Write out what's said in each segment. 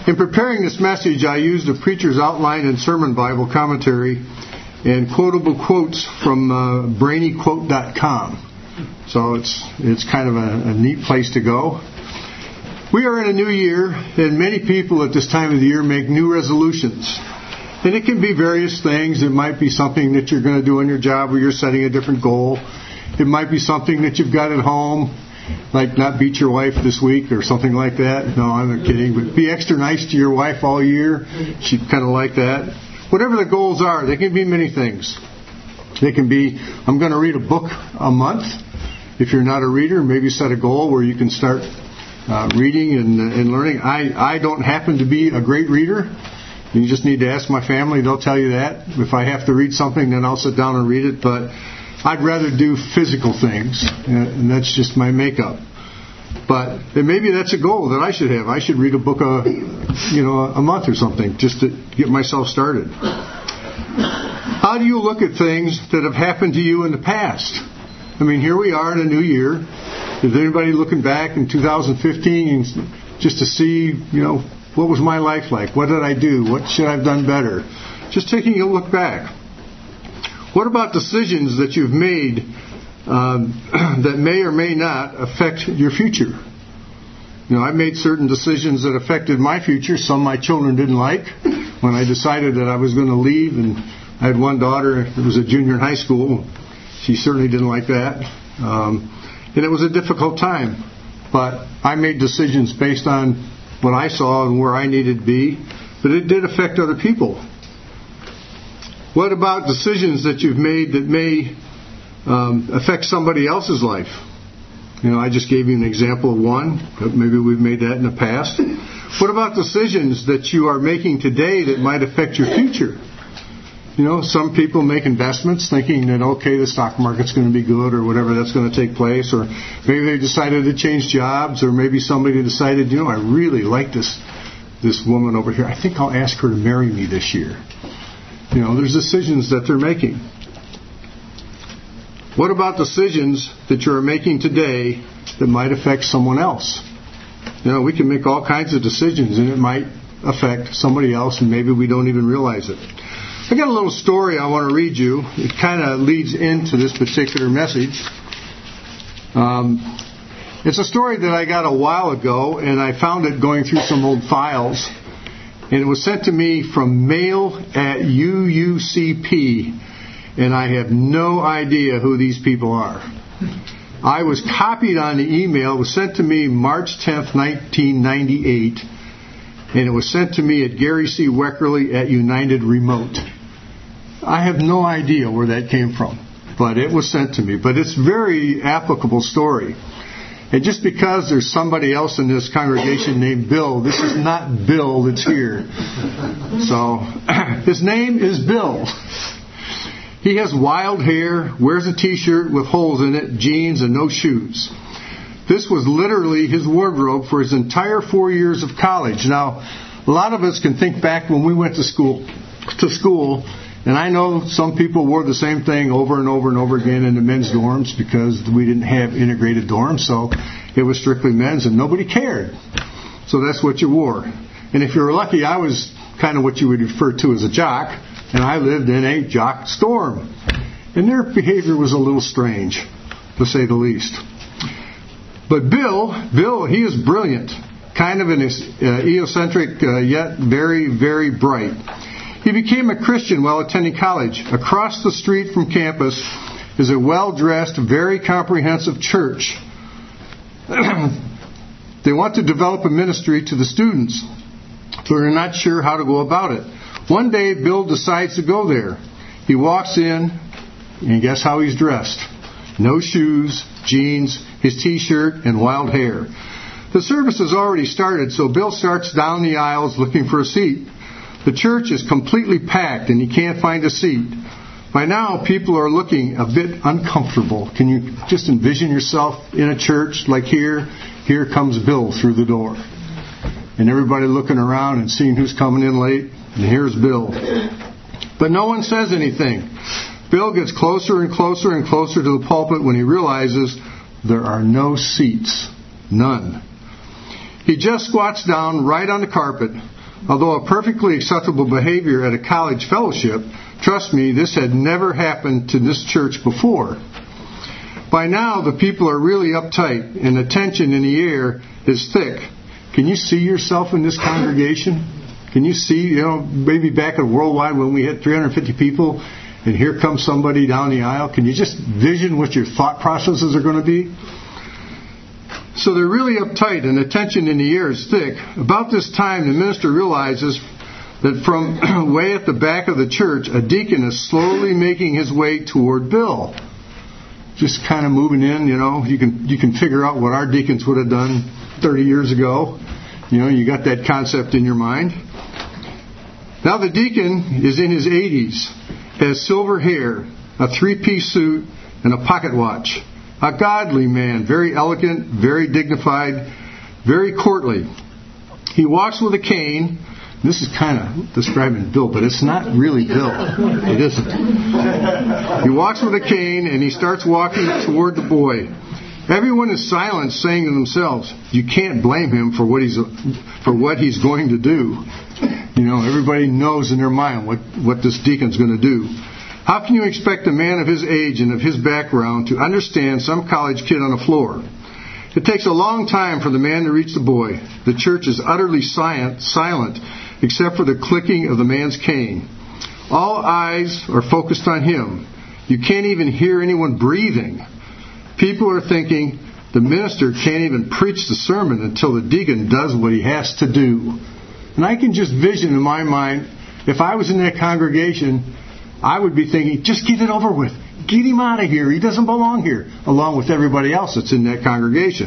In preparing this message, I used a preacher's outline and sermon Bible commentary and quotable quotes from brainyquote.com. So it's kind of a neat place to go. We are in a new year, and many people at this time of the year make new resolutions. And it can be various things. It might be something that you're going to do in your job where you're setting a different goal. It might be something that you've got at home, like not beat your wife this week or something like that. No, I'm not kidding. But be extra nice to your wife all year. She'd kind of like that. Whatever the goals are, they can be many things. They can be, I'm going to read a book a month. If you're not a reader, maybe set a goal where you can start reading and learning. I don't happen to be a great reader. You just need to ask my family. They'll tell you that. If I have to read something, then I'll sit down and read it. But I'd rather do physical things, and that's just my makeup. But maybe that's a goal that I should have. I should read a book a month or something just to get myself started. How do you look at things that have happened to you in the past? I mean, here we are in a new year. Is anybody looking back in 2015 just to see, what was my life like? What did I do? What should I have done better? Just taking a look back. What about decisions that you've made that may or may not affect your future? I made certain decisions that affected my future. Some my children didn't like. When I decided that I was going to leave, and I had one daughter that was a junior in high school, she certainly didn't like that. And it was a difficult time. But I made decisions based on what I saw and where I needed to be. But it did affect other people. What about decisions that you've made that may affect somebody else's life? I just gave you an example of one. Maybe we've made that in the past. What about decisions that you are making today that might affect your future? Some people make investments thinking that, the stock market's going to be good or whatever, that's going to take place. Or maybe they decided to change jobs, or maybe somebody decided, I really like this woman over here. I think I'll ask her to marry me this year. There's decisions that they're making. What about decisions that you're making today that might affect someone else? We can make all kinds of decisions, and it might affect somebody else, and maybe we don't even realize it. I got a little story I want to read you. It kind of leads into this particular message. It's a story that I got a while ago, and I found it going through some old files. And it was sent to me from mail at UUCP, and I have no idea who these people are. I was copied on the email. It was sent to me March 10th, 1998, and it was sent to me at Gary C. Weckerly at United Remote. I have no idea where that came from, but it was sent to me. But it's a very applicable story. And just because there's somebody else in this congregation named Bill, this is not Bill that's here. So, his name is Bill. He has wild hair, wears a t-shirt with holes in it, jeans, and no shoes. This was literally his wardrobe for his entire 4 years of college. Now, a lot of us can think back when we went to school, and I know some people wore the same thing over and over and over again in the men's dorms because we didn't have integrated dorms, so it was strictly men's and nobody cared. So that's what you wore. And if you were lucky, I was kind of what you would refer to as a jock, and I lived in a jock storm. And their behavior was a little strange, to say the least. But Bill, he is brilliant, kind of an eccentric, yet very, very bright. He became a Christian while attending college. Across the street from campus is a well-dressed, very comprehensive church. They want to develop a ministry to the students, but they're not sure how to go about it. One day, Bill decides to go there. He walks in, and guess how he's dressed? No shoes, jeans, his t-shirt, and wild hair. The service has already started, so Bill starts down the aisles looking for a seat. The church is completely packed, and he can't find a seat. By now, people are looking a bit uncomfortable. Can you just envision yourself in a church like here? Here comes Bill through the door. And everybody looking around and seeing who's coming in late. And here's Bill. But no one says anything. Bill gets closer and closer and closer to the pulpit when he realizes there are no seats. None. He just squats down right on the carpet. Although a perfectly acceptable behavior at a college fellowship, trust me, this had never happened to this church before. By now, the people are really uptight, and the tension in the air is thick. Can you see yourself in this congregation? Can you see, maybe back at Worldwide when we had 350 people, and here comes somebody down the aisle? Can you just vision what your thought processes are going to be? So they're really uptight, and the tension in the air is thick. About this time, the minister realizes that from way at the back of the church, a deacon is slowly making his way toward Bill. Just kind of moving in, you can figure out what our deacons would have done 30 years ago. You got that concept in your mind. Now the deacon is in his 80s, has silver hair, a 3-piece suit, and a pocket watch. A godly man, very elegant, very dignified, very courtly. He walks with a cane. This is kind of describing Bill, but it's not really Bill. It isn't. He walks with a cane, and he starts walking toward the boy. Everyone is silent, saying to themselves, you can't blame him for what he's going to do. Everybody knows in their mind what this deacon's going to do. How can you expect a man of his age and of his background to understand some college kid on the floor? It takes a long time for the man to reach the boy. The church is utterly silent except for the clicking of the man's cane. All eyes are focused on him. You can't even hear anyone breathing. People are thinking the minister can't even preach the sermon until the deacon does what he has to do. And I can just vision in my mind, if I was in that congregation, I would be thinking, just get it over with. Get him out of here. He doesn't belong here, along with everybody else that's in that congregation.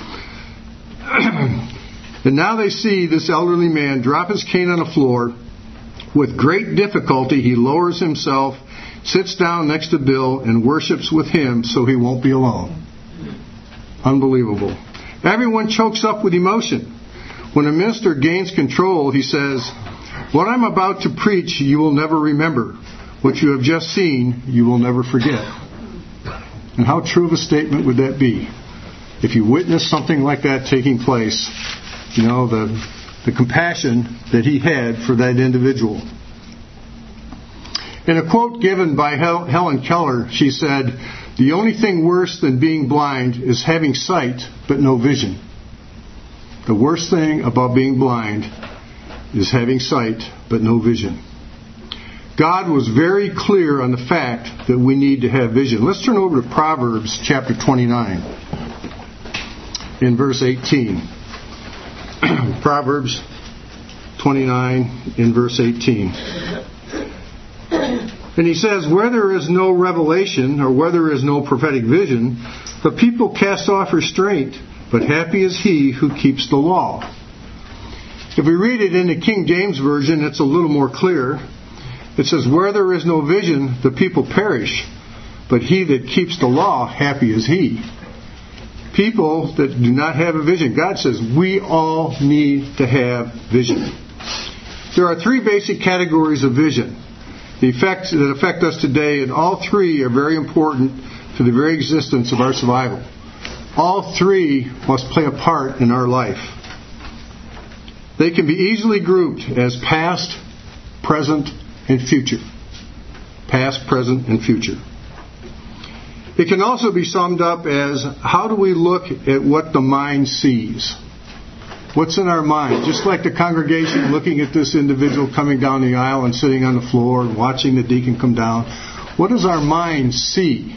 And now they see this elderly man drop his cane on the floor. With great difficulty, he lowers himself, sits down next to Bill, and worships with him so he won't be alone. Unbelievable. Everyone chokes up with emotion. When a minister gains control, he says, what I'm about to preach you will never remember. What you have just seen, you will never forget. And how true of a statement would that be? If you witness something like that taking place, the compassion that he had for that individual. In a quote given by Helen Keller, she said, the only thing worse than being blind is having sight but no vision. The worst thing about being blind is having sight but no vision. God was very clear on the fact that we need to have vision. Let's turn over to Proverbs chapter 29 in verse 18. Proverbs 29 in verse 18. And he says, where there is no revelation or where there is no prophetic vision, the people cast off restraint, but happy is he who keeps the law. If we read it in the King James Version, it's a little more clear. It says, where there is no vision, the people perish, but he that keeps the law, happy is he. People that do not have a vision, God says we all need to have vision. There are 3 basic categories of vision that affect us today, and all 3 are very important to the very existence of our survival. All 3 must play a part in our life. They can be easily grouped as past, present, and future. Past, present, and future. It can also be summed up as, how do we look at what the mind sees? What's in our mind? Just like the congregation looking at this individual coming down the aisle and sitting on the floor and watching the deacon come down. What does our mind see?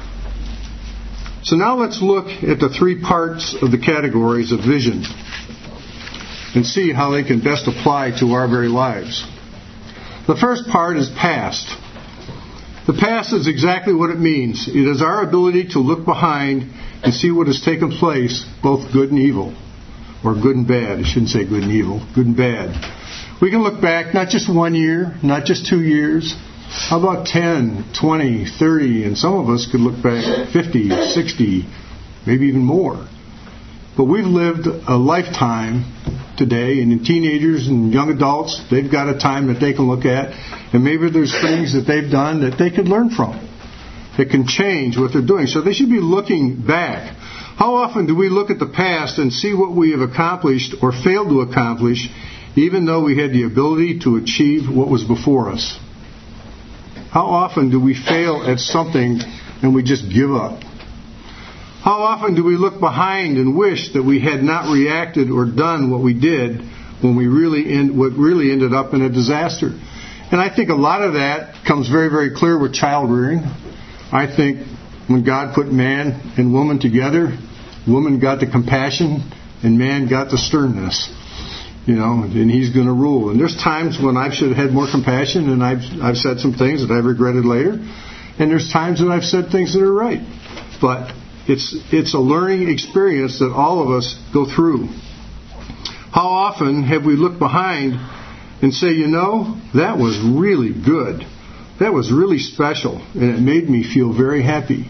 So now let's look at the 3 parts of the categories of vision and see how they can best apply to our very lives. The first part is past. The past is exactly what it means. It is our ability to look behind and see what has taken place, both good and evil. Or good and bad. I shouldn't say good and evil. Good and bad. We can look back not just 1 year, not just 2 years. How about 10, 20, 30, and some of us could look back 50, 60, maybe even more. But we've lived a lifetime today, and in teenagers and young adults, they've got a time that they can look at, and maybe there's things that they've done that they could learn from, that can change what they're doing. So they should be looking back. How often do we look at the past and see what we have accomplished or failed to accomplish, even though we had the ability to achieve what was before us? How often do we fail at something and we just give up? How often do we look behind and wish that we had not reacted or done what we did when what really ended up in a disaster? And I think a lot of that comes very, very clear with child rearing. I think when God put man and woman together, woman got the compassion and man got the sternness. And He's going to rule. And there's times when I should have had more compassion, and I've said some things that I've regretted later. And there's times when I've said things that are right. But it's a learning experience that all of us go through. How often have we looked behind and say, that was really good. That was really special, and it made me feel very happy.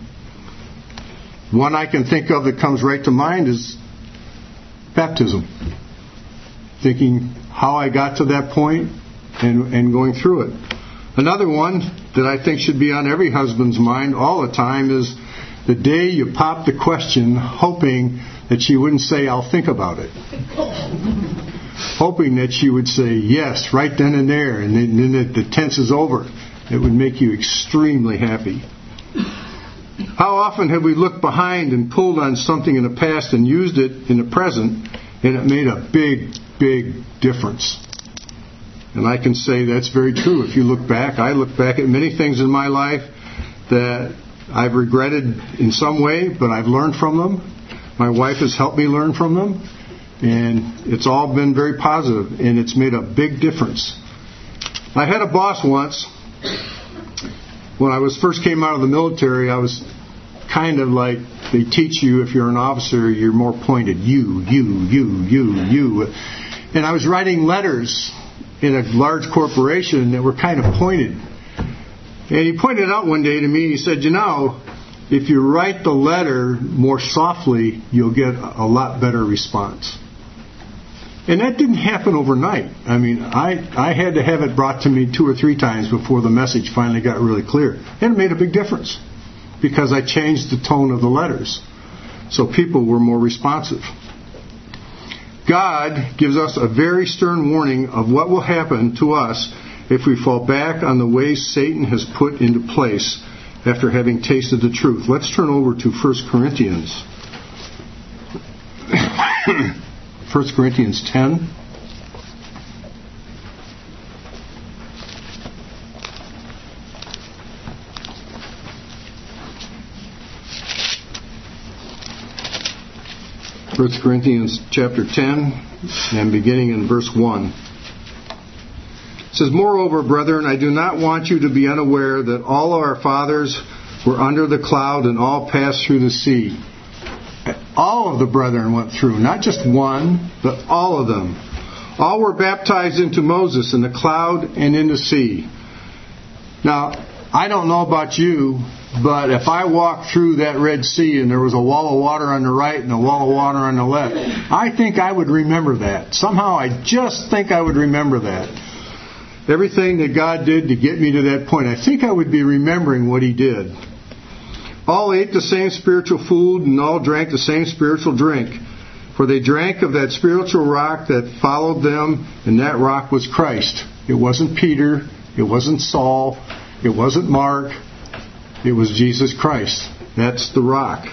One I can think of that comes right to mind is baptism. Thinking how I got to that point and going through it. Another one that I think should be on every husband's mind all the time is the day you pop the question, hoping that she wouldn't say, "I'll think about it." Hoping that she would say yes right then and there, and then the tense is over. It would make you extremely happy. How often have we looked behind and pulled on something in the past and used it in the present, and it made a big, big difference? And I can say that's very true. If you look back, I look back at many things in my life that I've regretted in some way, but I've learned from them. My wife has helped me learn from them. And it's all been very positive, and it's made a big difference. I had a boss once. When I first came out of the military, I was kind of like, they teach you if you're an officer, you're more pointed. You. And I was writing letters in a large corporation that were kind of pointed. And he pointed out one day to me, he said, if you write the letter more softly, you'll get a lot better response. And that didn't happen overnight. I mean, I had to have it brought to me 2 or 3 times before the message finally got really clear. And it made a big difference because I changed the tone of the letters. So people were more responsive. God gives us a very stern warning of what will happen to us if we fall back on the ways Satan has put into place after having tasted the truth. Let's turn over to 1 Corinthians. 1 Corinthians 10. First Corinthians chapter 10 and beginning in verse 1. It says, "Moreover, brethren, I do not want you to be unaware that all our fathers were under the cloud and all passed through the sea." All of the brethren went through, not just one, but all of them. All were baptized into Moses in the cloud and in the sea. Now, I don't know about you, but if I walked through that Red Sea and there was a wall of water on the right and a wall of water on the left, I think I would remember that. Somehow I just think I would remember that. Everything that God did to get me to that point, I think I would be remembering what He did. All ate the same spiritual food and all drank the same spiritual drink. For they drank of that spiritual rock that followed them, and that rock was Christ. It wasn't Peter. It wasn't Saul. It wasn't Mark. It was Jesus Christ. That's the rock.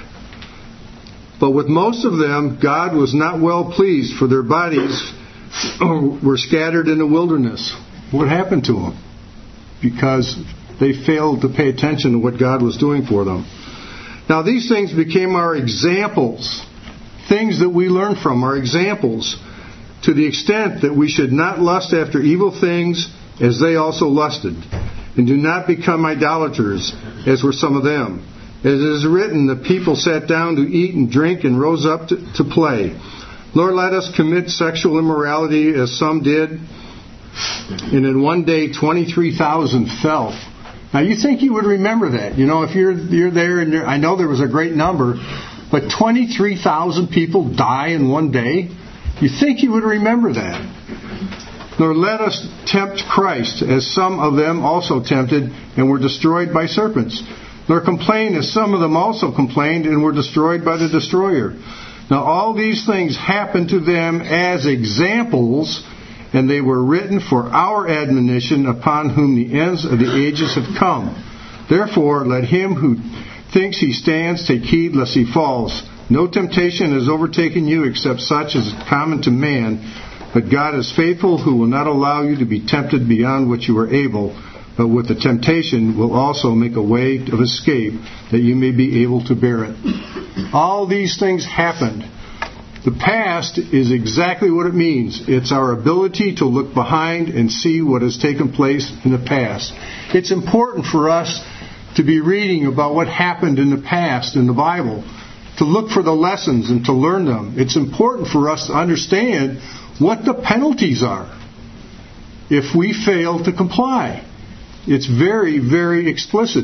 But with most of them, God was not well pleased, for their bodies were scattered in the wilderness. What happened to them? Because they failed to pay attention to what God was doing for them. Now these things became our examples. Things that we learn from are examples, to the extent that we should not lust after evil things as they also lusted, and do not become idolaters as were some of them. As it is written, the people sat down to eat and drink and rose up to play. Nor let us commit sexual immorality as some did, and in one day 23,000 fell. Now you think you would remember that. If you're there, and I know there was a great number, but 23,000 people die in one day? You think you would remember that. Nor let us tempt Christ, as some of them also tempted and were destroyed by serpents. nor complain as some of them also complained and were destroyed by the destroyer. Now all these things happened to them as examples, and they were written for our admonition, upon whom the ends of the ages have come. Therefore let him who thinks he stands take heed lest he falls. No temptation has overtaken you except such as is common to man, but God is faithful, who will not allow you to be tempted beyond what you are able, but with the temptation will also make a way of escape, that you may be able to bear it. All these things happened. The past is exactly what it means. It's our ability to look behind and see what has taken place in the past. It's important for us to be reading about what happened in the past in the Bible, to look for the lessons and to learn them. It's important for us to understand what the penalties are if we fail to comply. It's very, very explicit.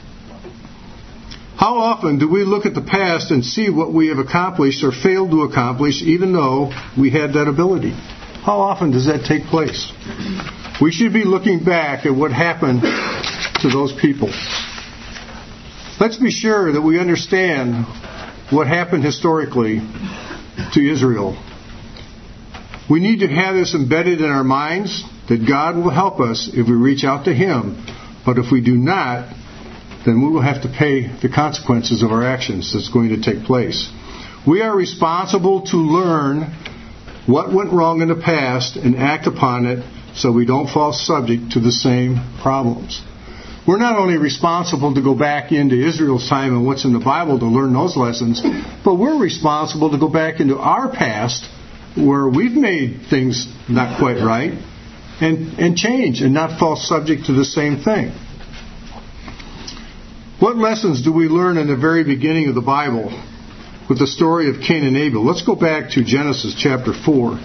How often do we look at the past and see what we have accomplished or failed to accomplish, even though we had that ability? How often does that take place? We should be looking back at what happened to those people. Let's be sure that we understand what happened historically to Israel. We need to have this embedded in our minds, that God will help us if we reach out to Him. But if we do not, then we will have to pay the consequences of our actions that's going to take place. We are responsible to learn what went wrong in the past and act upon it so we don't fall subject to the same problems. We're not only responsible to go back into Israel's time and what's in the Bible to learn those lessons, but we're responsible to go back into our past where we've made things not quite right and change and not fall subject to the same thing. What lessons do we learn in the very beginning of the Bible with the story of Cain and Abel? Let's go back to Genesis chapter 4.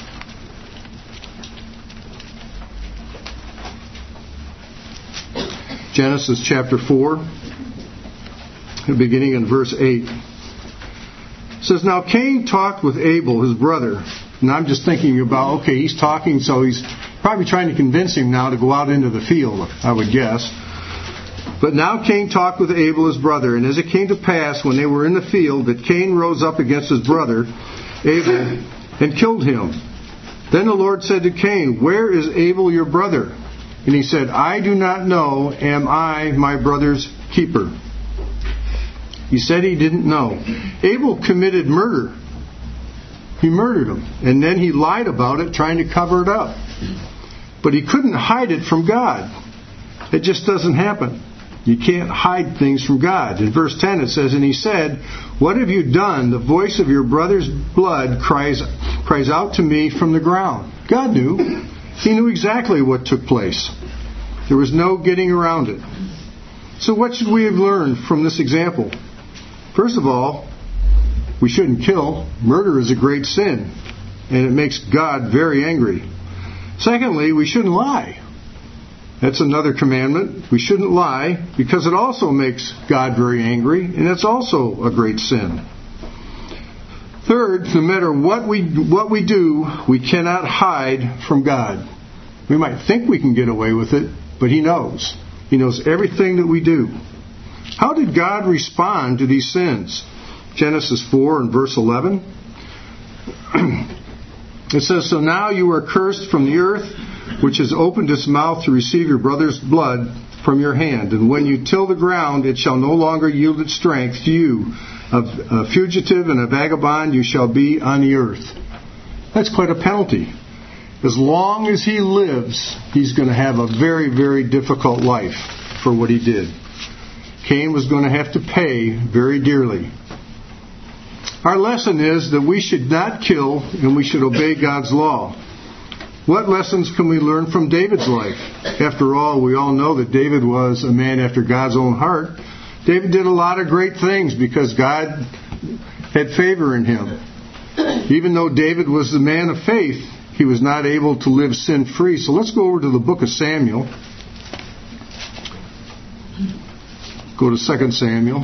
Genesis chapter 4, beginning in verse 8. It says, Now Cain talked with Abel, his brother. And I'm just thinking about, okay, he's talking, so he's probably trying to convince him now to go out into the field, I would guess. But now Cain talked with Abel, his brother, and as it came to pass, when they were in the field, that Cain rose up against his brother, Abel, and killed him. Then the Lord said to Cain, Where is Abel your brother? And he said, I do not know. Am I my brother's keeper? He said he didn't know. Abel committed murder. He murdered him. And then he lied about it, trying to cover it up. But he couldn't hide it from God. It just doesn't happen. You can't hide things from God. In verse 10 it says, And he said, What have you done? The voice of your brother's blood cries out to me from the ground. God knew. He knew exactly what took place. There was no getting around it. So what should we have learned from this example? First of all, we shouldn't kill. Murder is a great sin, and it makes God very angry. Secondly, we shouldn't lie. That's another commandment. We shouldn't lie because it also makes God very angry, and it's also a great sin. Third, no matter what we do, we cannot hide from God. We might think we can get away with it, but He knows. He knows everything that we do. How did God respond to these sins? Genesis 4 and verse 11. It says, So now you are cursed from the earth, which has opened its mouth to receive your brother's blood from your hand. And when you till the ground, it shall no longer yield its strength to you. A fugitive and a vagabond you shall be on the earth. That's quite a penalty. As long as he lives, he's going to have a very, very difficult life for what he did. Cain was going to have to pay very dearly. Our lesson is that we should not kill and we should obey God's law. What lessons can we learn from David's life? After all, we all know that David was a man after God's own heart. David did a lot of great things because God had favor in him. Even though David was the man of faith, he was not able to live sin-free. So let's go over to the book of Samuel. Go to 2 Samuel.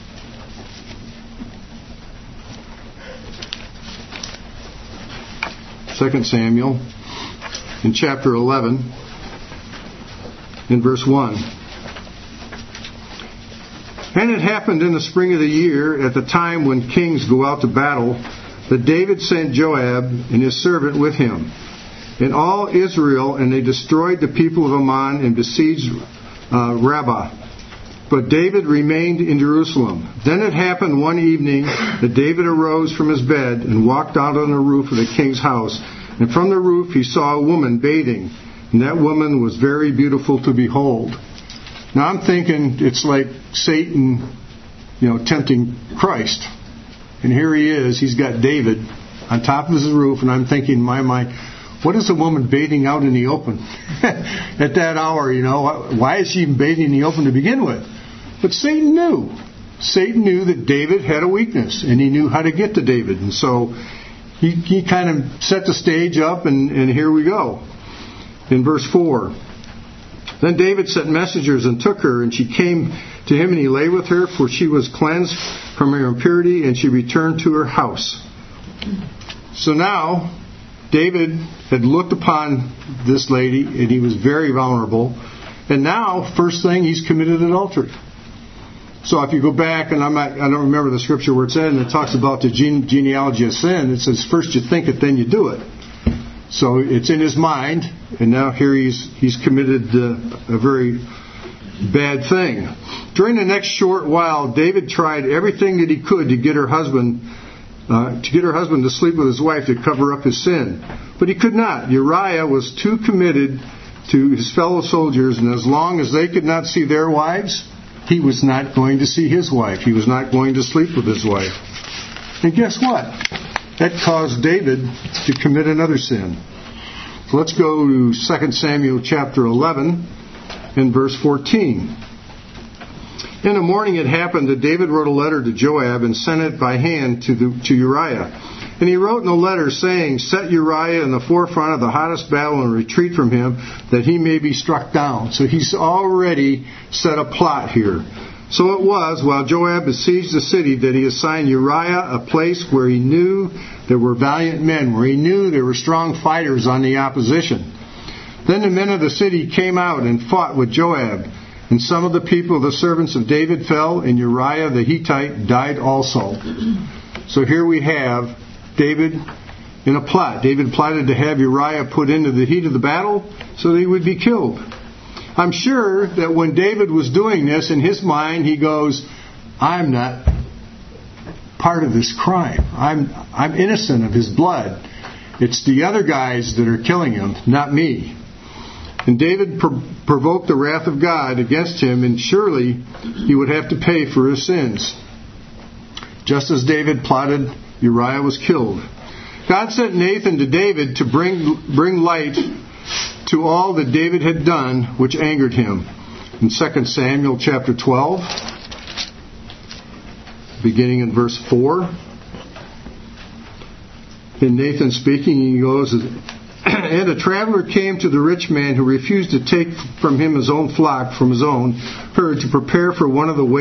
Samuel in chapter 11 in verse 1. And it happened in the spring of the year, at the time when kings go out to battle, that David sent Joab and his servant with him, and all Israel, and they destroyed the people of Ammon and besieged Rabbah. But David remained in Jerusalem. Then it happened one evening that David arose from his bed and walked out on the roof of the king's house. And from the roof he saw a woman bathing, and that woman was very beautiful to behold. Now I'm thinking it's like Satan, tempting Christ. And here he is, he's got David on top of his roof, and I'm thinking in my mind, what is a woman bathing out in the open at that hour, Why is she even bathing in the open to begin with? But Satan knew. Satan knew that David had a weakness, and he knew how to get to David. And so he kind of set the stage up, and here we go. In verse 4, then David sent messengers and took her, and she came to him, and he lay with her, for she was cleansed from her impurity, and she returned to her house. So now, David had looked upon this lady, and he was very vulnerable. And now, first thing, he's committed adultery. So if you go back, and I don't remember the scripture where it said, and it talks about the genealogy of sin, it says first you think it, then you do it. So it's in his mind, and now here he's committed a very bad thing. During the next short while, David tried everything that he could to get her husband to sleep with his wife to cover up his sin. But he could not. Uriah was too committed to his fellow soldiers, and as long as they could not see their wives, he was not going to see his wife. He was not going to sleep with his wife. And guess what? That caused David to commit another sin. So let's go to 2 Samuel chapter 11 and verse 14. In the morning it happened that David wrote a letter to Joab and sent it by hand to Uriah. And he wrote in the letter saying, set Uriah in the forefront of the hottest battle and retreat from him, that he may be struck down. So he's already set a plot here. So it was, while Joab besieged the city, that he assigned Uriah a place where he knew there were valiant men, where he knew there were strong fighters on the opposition. Then the men of the city came out and fought with Joab. And some of the people, the servants of David, fell, and Uriah the Hittite died also. So here we have David in a plot. David plotted to have Uriah put into the heat of the battle so that he would be killed. I'm sure that when David was doing this, in his mind he goes, I'm not part of this crime. I'm innocent of his blood. It's the other guys that are killing him, not me. And David provoked the wrath of God against him, and surely he would have to pay for his sins. Just as David plotted, Uriah was killed. God sent Nathan to David to bring light to all that David had done, which angered him. In 2 Samuel chapter 12, beginning in verse 4. And Nathan speaking, he goes, and a traveler came to the rich man who refused to take from him his own flock from his own herd to prepare for one of the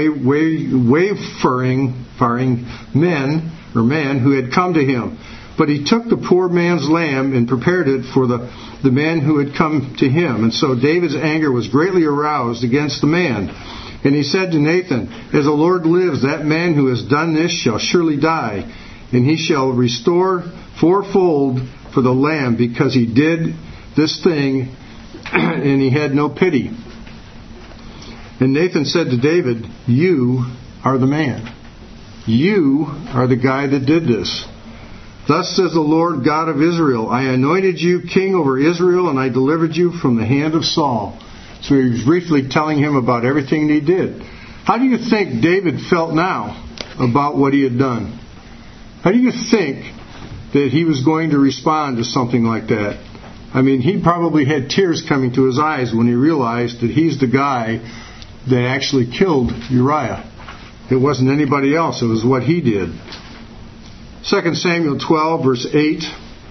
wayfaring men who had come to him. But he took the poor man's lamb and prepared it for the man who had come to him. And so David's anger was greatly aroused against the man. And he said to Nathan, as the Lord lives, that man who has done this shall surely die, and he shall restore fourfold for the lamb, because he did this thing and he had no pity. And Nathan said to David, you are the man. You are the guy that did this. Thus says the Lord God of Israel, I anointed you king over Israel, and I delivered you from the hand of Saul. So he was briefly telling him about everything that he did. How do you think David felt now about what he had done? How do you think that he was going to respond to something like that? I mean, he probably had tears coming to his eyes when he realized that he's the guy that actually killed Uriah. It wasn't anybody else. It was what he did. 2 Samuel 12, verse 8.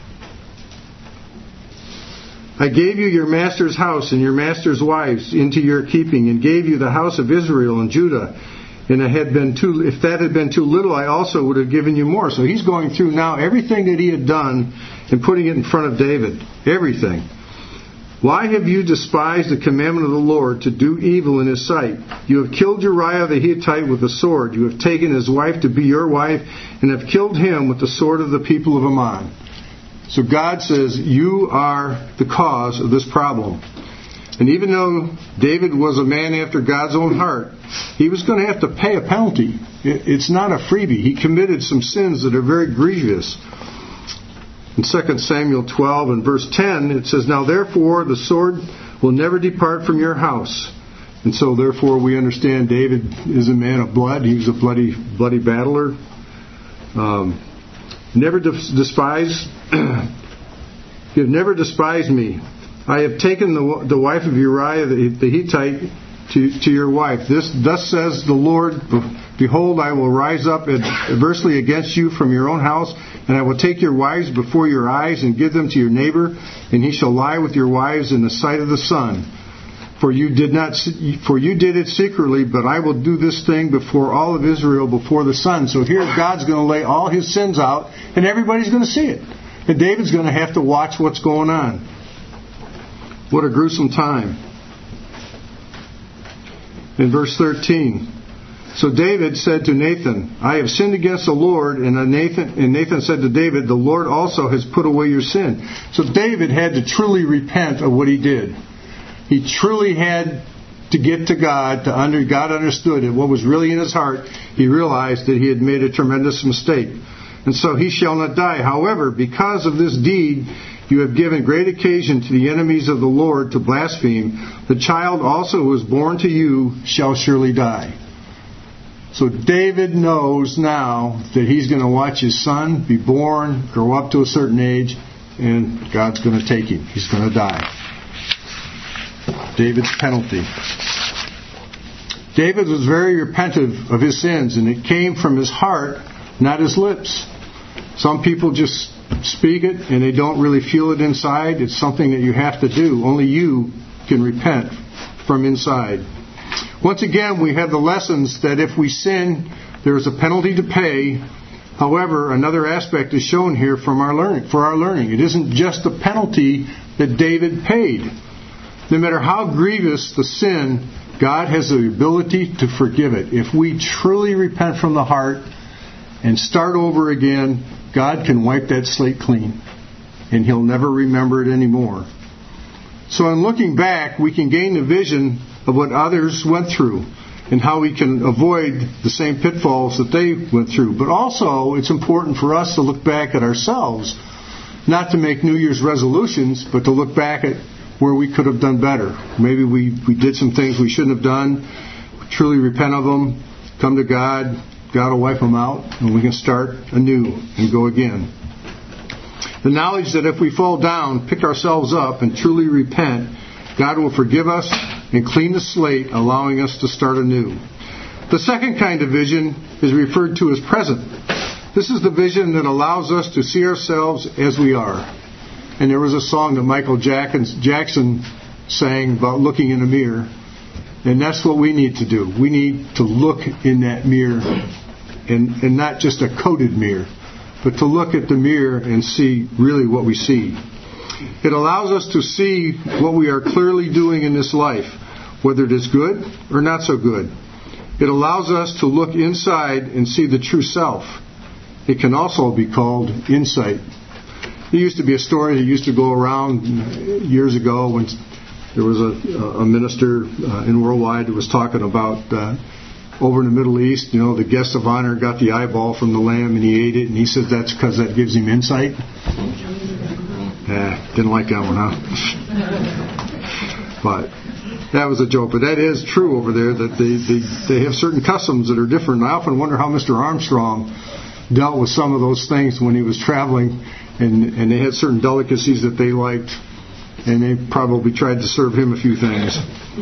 I gave you your master's house and your master's wives into your keeping, and gave you the house of Israel and Judah. And if that had been too little, I also would have given you more. So he's going through now everything that he had done and putting it in front of David. Everything. Why have you despised the commandment of the Lord to do evil in His sight? You have killed Uriah the Hittite with a sword. You have taken his wife to be your wife and have killed him with the sword of the people of Ammon. So God says, you are the cause of this problem. And even though David was a man after God's own heart, he was going to have to pay a penalty. It's not a freebie. He committed some sins that are very grievous. In 2 Samuel 12 and verse 10, it says, Now therefore the sword will never depart from your house. And so therefore we understand David is a man of blood. He was a bloody battler. Never despise. You have never despised me. I have taken the wife of Uriah the Hittite to your wife. Thus says the Lord, Behold, I will rise up adversely against you from your own house, and I will take your wives before your eyes and give them to your neighbor, and he shall lie with your wives in the sight of the sun. For you did it secretly, but I will do this thing before all of Israel, before the sun. So here God's going to lay all His sins out, and everybody's going to see it. And David's going to have to watch what's going on. What a gruesome time. In verse 13, so David said to Nathan, I have sinned against the Lord. And Nathan said to David, the Lord also has put away your sin. So David had to truly repent of what he did. He truly had to get to God. God understood it. What was really in his heart, he realized that he had made a tremendous mistake. And so he shall not die. However, because of this deed, you have given great occasion to the enemies of the Lord to blaspheme. The child also who is born to you shall surely die. So David knows now that he's going to watch his son be born, grow up to a certain age, and God's going to take him. He's going to die. David's penalty. David was very repentant of his sins, and it came from his heart, not his lips. Some people just speak it and they don't really feel it inside. It's something that you have to do. Only you can repent from inside. Once again, we have the lessons that if we sin, there is a penalty to pay. However, another aspect is shown here from our learning. It isn't just the penalty that David paid. No matter how grievous the sin, God has the ability to forgive it. If we truly repent from the heart and start over again, God can wipe that slate clean, and He'll never remember it anymore. So in looking back, we can gain the vision of what others went through and how we can avoid the same pitfalls that they went through. But also, it's important for us to look back at ourselves, not to make New Year's resolutions, but to look back at where we could have done better. Maybe we did some things we shouldn't have done, truly repent of them, come to God. God will wipe them out, and we can start anew and go again. The knowledge that if we fall down, pick ourselves up, and truly repent, God will forgive us and clean the slate, allowing us to start anew. The second kind of vision is referred to as present. This is the vision that allows us to see ourselves as we are. And there was a song that Michael Jackson sang about looking in a mirror. And that's what we need to do. We need to look in that mirror, and not just a coated mirror, but to look at the mirror and see really what we see. It allows us to see what we are clearly doing in this life, whether it is good or not so good. It allows us to look inside and see the true self. It can also be called insight. There used to be a story that used to go around years ago when there was a minister in Worldwide that was talking about over in the Middle East, the guest of honor got the eyeball from the lamb and he ate it, and he said that's because that gives him insight. Didn't like that one, huh? But that was a joke. But that is true over there, that they have certain customs that are different. I often wonder how Mr. Armstrong dealt with some of those things when he was traveling, and they had certain delicacies that they liked, and they probably tried to serve him a few things.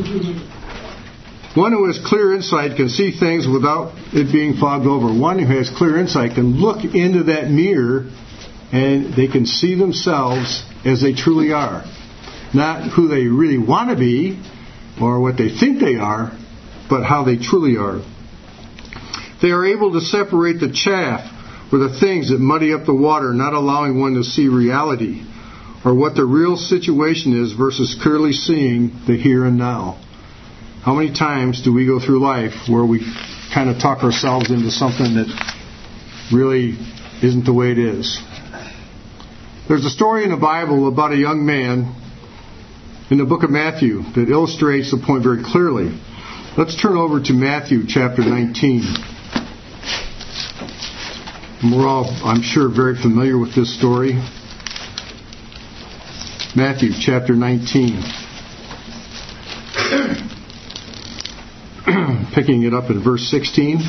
One who has clear insight can see things without it being fogged over. One who has clear insight can look into that mirror and they can see themselves as they truly are. Not who they really want to be or what they think they are, but how they truly are. They are able to separate the chaff or the things that muddy up the water, not allowing one to see reality. or what the real situation is versus clearly seeing the here and now. How many times do we go through life where we kind of talk ourselves into something that really isn't the way it is? There's a story in the Bible about a young man in the book of Matthew that illustrates the point very clearly. Let's turn over to Matthew chapter 19. And we're all, I'm sure, very familiar with this story. Matthew chapter 19. Picking it up in verse 16.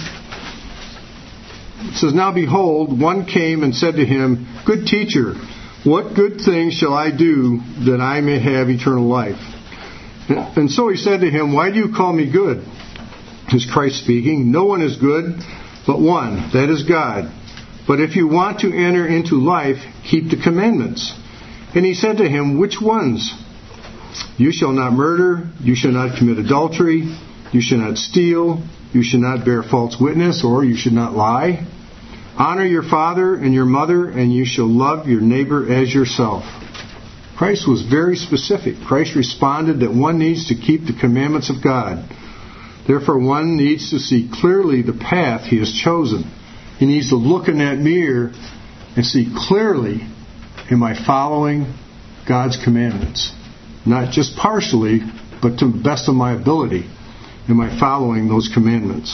It says, "Now behold, one came and said to him, 'Good teacher, what good thing shall I do that I may have eternal life?' And so he said to him, 'Why do you call me good?' Is Christ speaking. 'No one is good but one, that is God. But if you want to enter into life, keep the commandments.' And he said to him, 'Which ones?' 'You shall not murder, you shall not commit adultery, you shall not steal, you shall not bear false witness, or you should not lie. Honor your father and your mother, and you shall love your neighbor as yourself.'" Christ was very specific. Christ responded that one needs to keep the commandments of God. Therefore, one needs to see clearly the path he has chosen. He needs to look in that mirror and see clearly, am I following God's commandments? Not just partially, but to the best of my ability. Am I following those commandments?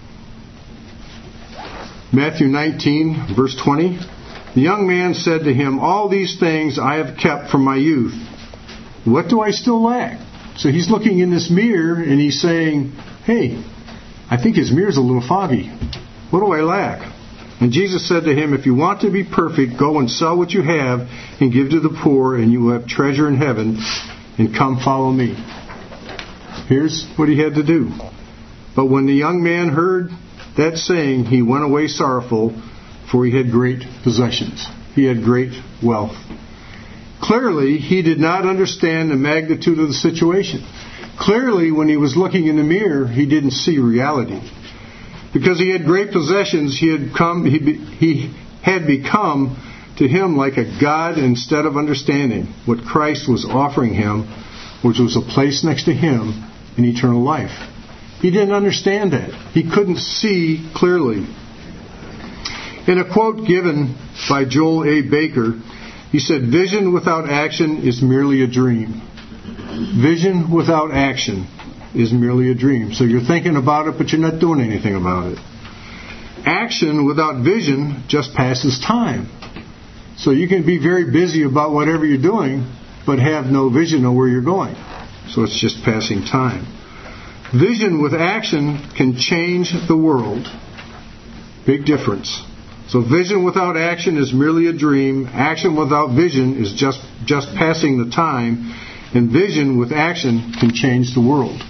Matthew 19, verse 20. "The young man said to him, 'All these things I have kept from my youth. What do I still lack?'" So he's looking in this mirror and he's saying, hey, I think his mirror's a little foggy. What do I lack? And Jesus said to him, "If you want to be perfect, go and sell what you have and give to the poor, and you will have treasure in heaven, and come follow me." Here's what he had to do. "But when the young man heard that saying, he went away sorrowful, for he had great possessions." He had great wealth. Clearly, he did not understand the magnitude of the situation. Clearly, when he was looking in the mirror, he didn't see reality. Because he had great possessions, he had become to him like a god instead of understanding what Christ was offering him, which was a place next to him in eternal life. He didn't understand that. He couldn't see clearly. In a quote given by Joel A. Baker, he said, "Vision without action is merely a dream." Vision without action is merely a dream. So you're thinking about it, but you're not doing anything about it. Action without vision just passes time. So you can be very busy about whatever you're doing, but have no vision of where you're going. So it's just passing time. Vision with action can change the world. Big difference. So vision without action is merely a dream. Action without vision is just passing the time. And vision with action can change the world.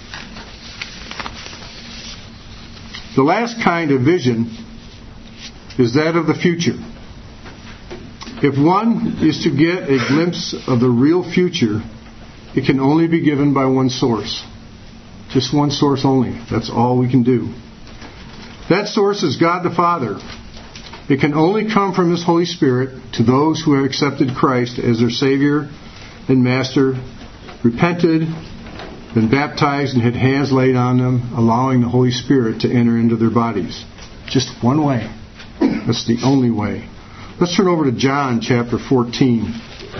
The last kind of vision is that of the future. If one is to get a glimpse of the real future, it can only be given by one source. Just one source only. That's all we can do. That source is God the Father. It can only come from His Holy Spirit to those who have accepted Christ as their Savior and Master, repented, been baptized, and had hands laid on them, allowing the Holy Spirit to enter into their bodies. Just one way. That's the only way. Let's turn over to John chapter 14.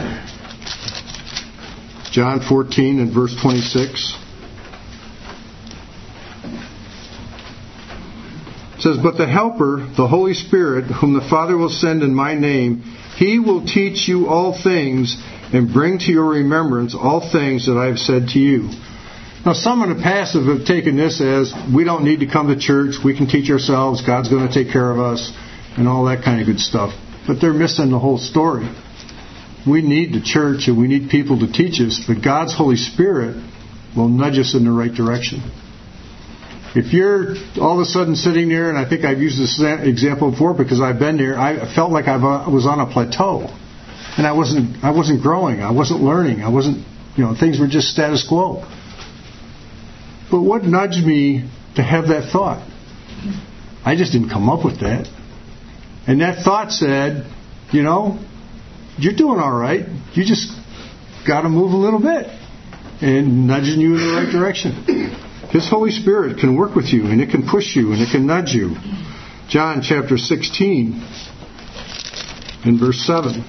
John 14 and verse 26. It says, "But the Helper, the Holy Spirit, whom the Father will send in my name, He will teach you all things and bring to your remembrance all things that I have said to you." Now, some in the past have taken this as, we don't need to come to church, we can teach ourselves, God's going to take care of us, and all that kind of good stuff. But they're missing the whole story. We need the church and we need people to teach us, but God's Holy Spirit will nudge us in the right direction. If you're all of a sudden sitting there, and I think I've used this example before because I've been there, I felt like I was on a plateau. And I wasn't growing, I wasn't learning, things were just status quo. But what nudged me to have that thought? I just didn't come up with that. And that thought said, you you're doing all right. You just got to move a little bit and nudging you in the right direction. His Holy Spirit can work with you, and it can push you, and it can nudge you. John chapter 16 and verse 7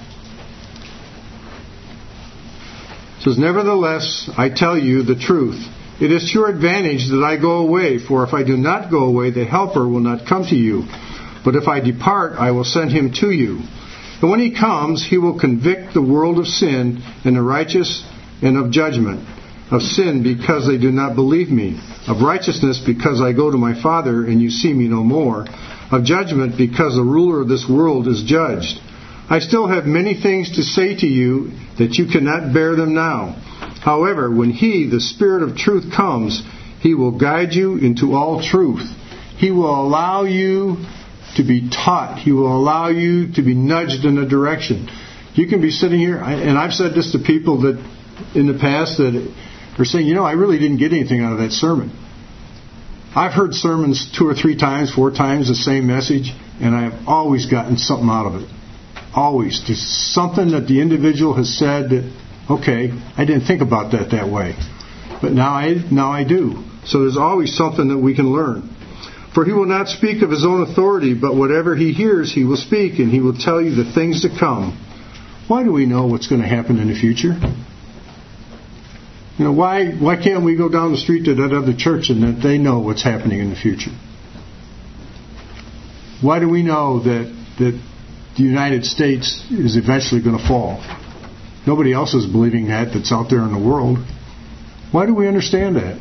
says, "Nevertheless, I tell you the truth. It is to your advantage that I go away, for if I do not go away, the Helper will not come to you. But if I depart, I will send him to you. And when he comes, he will convict the world of sin and the righteous and of judgment. Of sin, because they do not believe me. Of righteousness, because I go to my Father, and you see me no more. Of judgment, because the ruler of this world is judged. I still have many things to say to you that you cannot bear them now. However, when He, the Spirit of truth, comes, He will guide you into all truth." He will allow you to be taught. He will allow you to be nudged in a direction. You can be sitting here, and I've said this to people that in the past that are saying, I really didn't get anything out of that sermon. I've heard sermons 2 or 3 times, 4 times, the same message, and I have always gotten something out of it. Always. There's something that the individual has said that, okay, I didn't think about that way. But now I do. So there's always something that we can learn. "For he will not speak of his own authority, but whatever he hears he will speak, and he will tell you the things to come." Why do we know what's going to happen in the future? Why can't we go down the street to that other church and that they know what's happening in the future? Why do we know that the United States is eventually going to fall? Nobody else is believing that's out there in the world. Why do we understand that?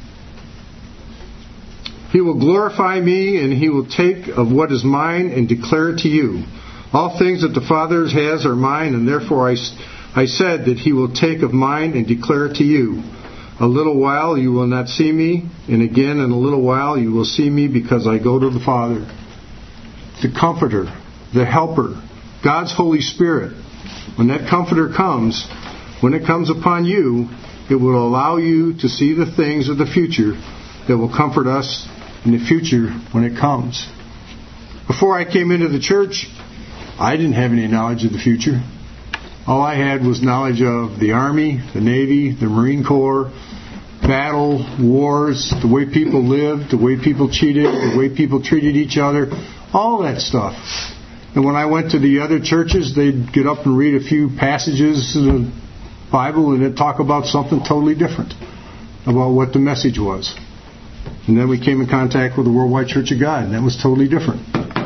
"He will glorify me, and he will take of what is mine and declare it to you. All things that the Father has are mine, and therefore I said that he will take of mine and declare it to you. A little while you will not see me, and again in a little while you will see me, because I go to the Father." The Comforter, the Helper, God's Holy Spirit. When that Comforter comes, when it comes upon you, it will allow you to see the things of the future that will comfort us in the future when it comes. Before I came into the church, I didn't have any knowledge of the future. All I had was knowledge of the Army, the Navy, the Marine Corps, battle, wars, the way people lived, the way people cheated, the way people treated each other, all that stuff. And when I went to the other churches, they'd get up and read a few passages in the Bible and they'd talk about something totally different, about what the message was. And then we came in contact with the Worldwide Church of God, and that was totally different.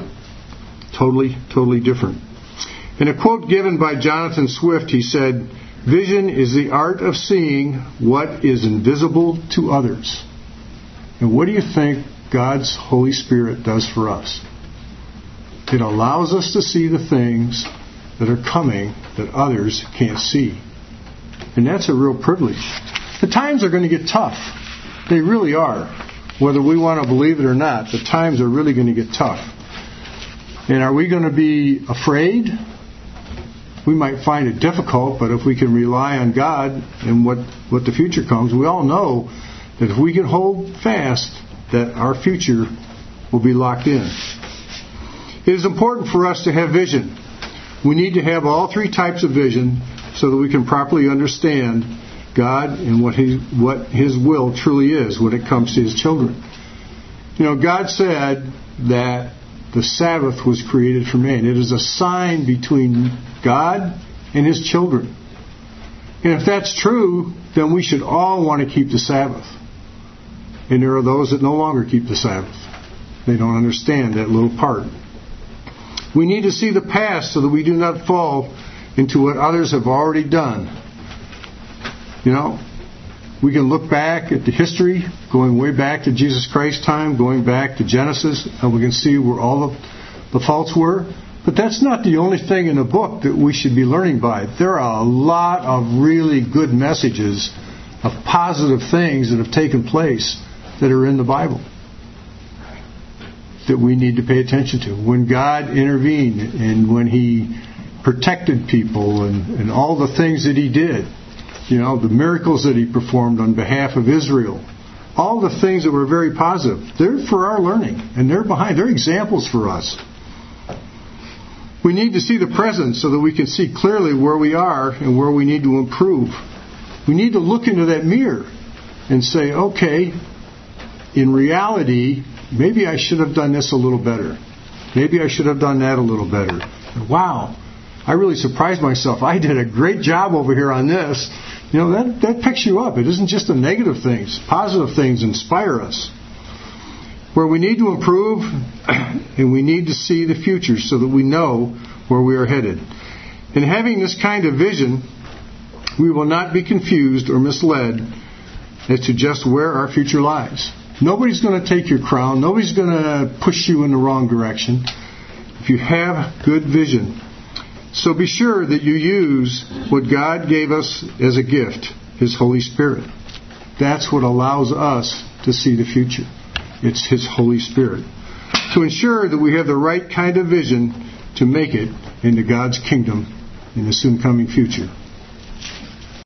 Totally different. In a quote given by Jonathan Swift, he said, "Vision is the art of seeing what is invisible to others." And what do you think God's Holy Spirit does for us? It allows us to see the things that are coming that others can't see. And that's a real privilege. The times are going to get tough. They really are. Whether we want to believe it or not, the times are really going to get tough. And are we going to be afraid? We might find it difficult, but if we can rely on God and what the future comes, we all know that if we can hold fast, that our future will be locked in. It is important for us to have vision. We need to have all 3 types of vision so that we can properly understand God and what His will truly is when it comes to His children. God said that the Sabbath was created for man. It is a sign between God and His children. And if that's true, then we should all want to keep the Sabbath. And there are those that no longer keep the Sabbath. They don't understand that little part. We need to see the past so that we do not fall into what others have already done. We can look back at the history, going way back to Jesus Christ's time, going back to Genesis, and we can see where all of the faults were. But that's not the only thing in the book that we should be learning by. There are a lot of really good messages of positive things that have taken place that are in the Bible that we need to pay attention to. When God intervened and when He protected people and all the things that He did. The miracles that He performed on behalf of Israel. All the things that were very positive. They're for our learning. And they're examples for us. We need to see the present so that we can see clearly where we are and where we need to improve. We need to look into that mirror and say, okay, in reality, maybe I should have done this a little better. Maybe I should have done that a little better. Wow, I really surprised myself. I did a great job over here on this. That picks you up. It isn't just the negative things. Positive things inspire us. Where we need to improve, and we need to see the future so that we know where we are headed. In having this kind of vision, we will not be confused or misled as to just where our future lies. Nobody's going to take your crown. Nobody's going to push you in the wrong direction if you have good vision. So be sure that you use what God gave us as a gift, His Holy Spirit. That's what allows us to see the future. It's His Holy Spirit. To ensure that we have the right kind of vision to make it into God's kingdom in the soon coming future.